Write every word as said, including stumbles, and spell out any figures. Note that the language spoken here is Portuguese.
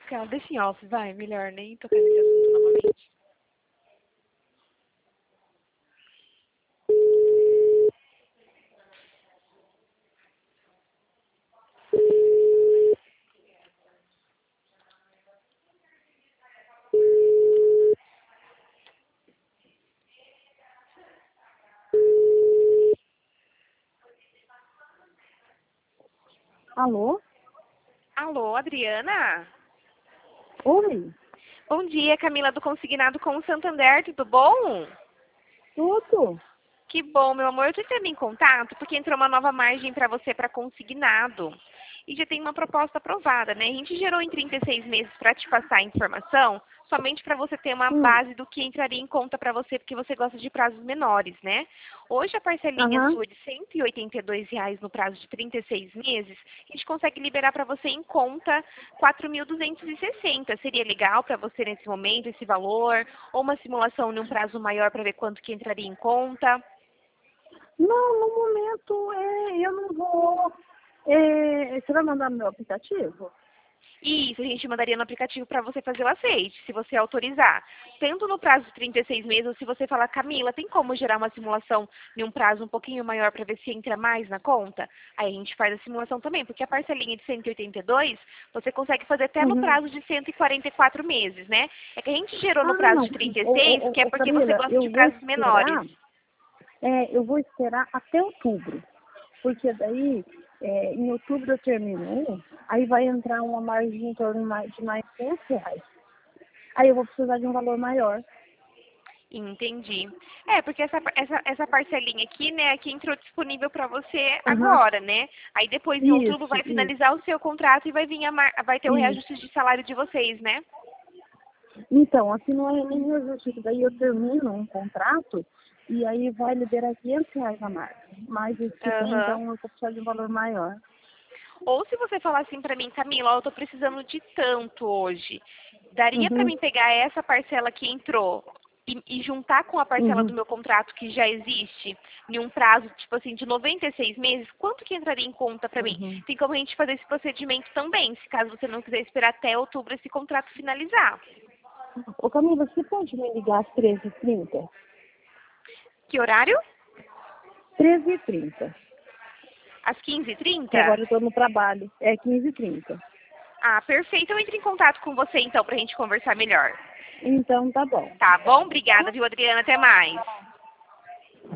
Cara, deixa em off, vai. Melhor nem tocar nesse assunto novamente. Alô? Alô, Adriana? Oi? Bom dia, Camila do Consignado com o Santander, tudo bom? Tudo? Que bom, meu amor. Eu tô entrando em contato porque entrou uma nova margem para você para consignado. E já tem uma proposta aprovada, né? A gente gerou em trinta e seis meses para te passar a informação, somente para você ter uma Hum. base do que entraria em conta para você, porque você gosta de prazos menores, né? Hoje a parcelinha Aham. sua de cento e oitenta e dois reais no prazo de trinta e seis meses, a gente consegue liberar para você em conta quatro mil duzentos e sessenta. Seria legal para você nesse momento esse valor? Ou uma simulação em um prazo maior para ver quanto que entraria em conta? Não, no momento é, eu não vou. É, você vai mandar no meu aplicativo? Isso, a gente mandaria no aplicativo para você fazer o aceite, se você autorizar. Tanto no prazo de trinta e seis meses, ou se você falar, Camila, tem como gerar uma simulação em um prazo um pouquinho maior para ver se entra mais na conta? Aí a gente faz a simulação também, porque a parcelinha de cento e oitenta e dois, você consegue fazer até no Uhum. prazo de cento e quarenta e quatro meses, né? É que a gente gerou no Ah, prazo não. de trinta e Ô, seis, ô, ô, que é ô, porque você Camila, gosta de eu vou prazos menores. esperar. É, eu vou esperar até outubro. Porque daí, é, em outubro eu termino um, aí vai entrar uma margem em torno mais- de mais cem reais. Aí eu vou precisar de um valor maior. Entendi. É, porque essa, essa, essa parcelinha aqui, né, que entrou disponível para você Aham. agora, né? Aí depois em outubro Isso, vai isso, finalizar o seu contrato e vai vir a mar... vai ter o reajuste isso. de salário de vocês, né? Então, aqui não é nem reajuste, daí eu termino um contrato e aí vai liberar quinhentos reais a mais. Mas esse daí, Aham. então, eu vou precisar de um valor maior. Ou se você falar assim para mim, Camila, ó, eu tô precisando de tanto hoje. Daria para Uhum, mim pegar essa parcela que entrou e, e juntar com a parcela do uhum. meu contrato que já existe em um prazo, tipo assim, de noventa e seis meses, quanto que entraria em conta para mim? Uhum. Tem como a gente fazer esse procedimento também, se caso você não quiser esperar até outubro esse contrato finalizar. Ô Camila, você pode me ligar às treze e trinta? Que horário? treze e trinta, Às quinze e que trinta? agora eu tô no trabalho. É quinze e trinta. Ah, perfeito. Eu entro em contato com você então pra gente conversar melhor. Então, tá bom. Tá bom? Obrigada, viu, Adriana? Até mais.